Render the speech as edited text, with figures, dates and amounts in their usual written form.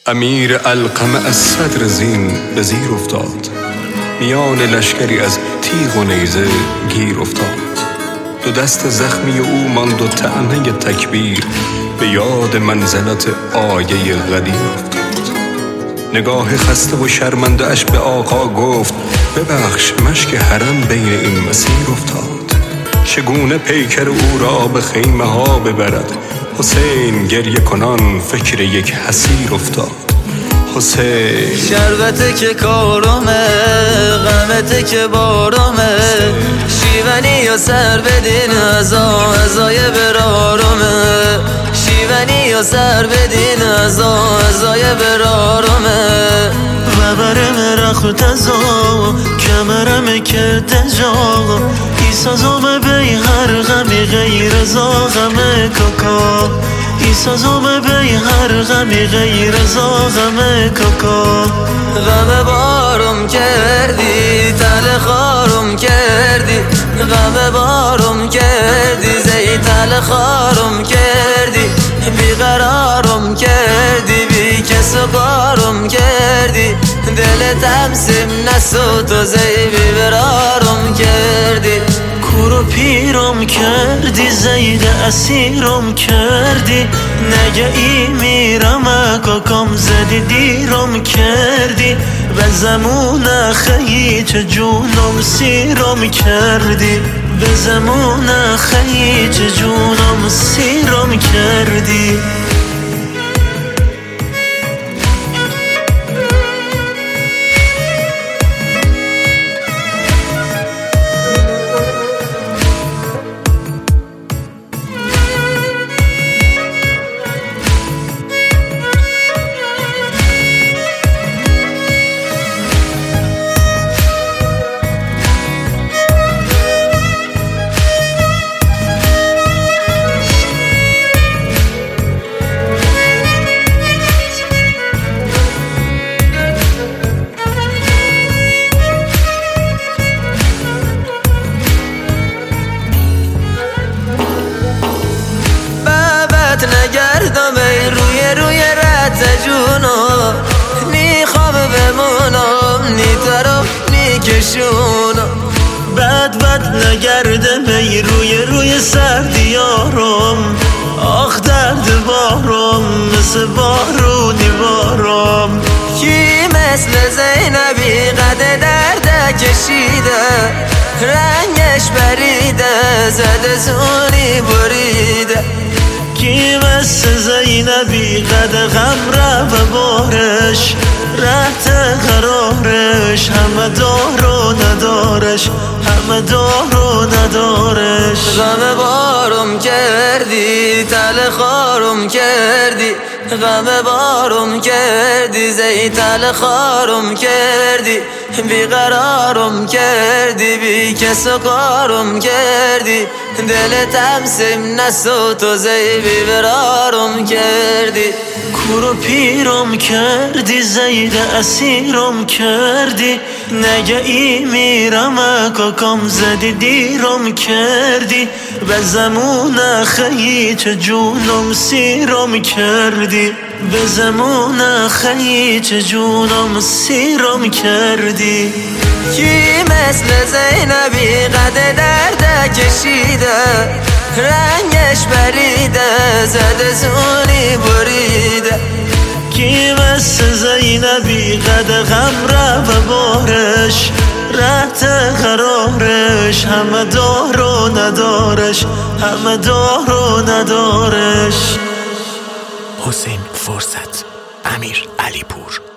امیر علقمه از صدر زین به زیر افتاد، میان لشکری از تیغ و نیزه گیر افتاد. دو دست زخمی او ماند و طعنه تکبیر، به یاد منزلت آیه قدیر افتاد. نگاه خسته و شرمنده اش به آقا گفت، ببخش مشک حرم بین این مسیر افتاد. چگونه پیکر او را به خیمه ها ببرد، حسین گریه کنان فکر یک حسیر افتاد. حسین شربته که کارمه، غمته که بارمه، شیونی و سر بدین ازای برارمه، شیونی و سر بدین ازای برارمه. و برم رخت ازا کمرم کرده جا، ایسازم بی هر غمی غیر زاغم کاکا، ایسازم بی هر غمی غیر زاغم کاکا. غم بارم کردی تل خارم کردی، غم بارم کردی زی تل خارم کردی، بیقرارم کردی بی کس و کارم کردی، دلتم سیم نسو تو زی بیبرارم کردی. کورو پیرم کردی زید اسیرم کردی، نگه ای میرم کاکام زدی دیرم کردی، به زمون خیی چه جونم سیرم کردی، به زمون خیی چه جونم سیرم کردی. نگردم ای روی رد جونم، نی خواب بمونم نی طرف نی کشونم. بد نگردم ای روی سردیارم، آخ درد بارم مثل بارونی بارم. کی مثل زینبی قد درد کشیده، رنگش بریده زده زونی بریده. کی مثل زینبی قد غم را و بارش، رهت قرارش همه دار و ندارش، همه دار و ندارش. غم بارم کردی تل خارم کردی، غم بارم کردی زی تل خارم کردی، بیقرارم کردی بی کس و کارم کردی، دلتم سیم نسو تو زی بیبرارم کردی. کورو پیرم کردی زید اسیرم کردی، نگه ای میرم کاکام زدی دیرم کردی، به زمون خیی چه جونم سیرم کردی، به زمون خیی چه جونم سیرم کردی. کی مثل زینبی قد درد کشیده، رنگش بریده زده زونی بریده. کی مثل زینبی قد غم را و بارش، رهت قرارش همه دار و ندارش، همه دار و ندارش. حسین فرصت، امیر علیپور.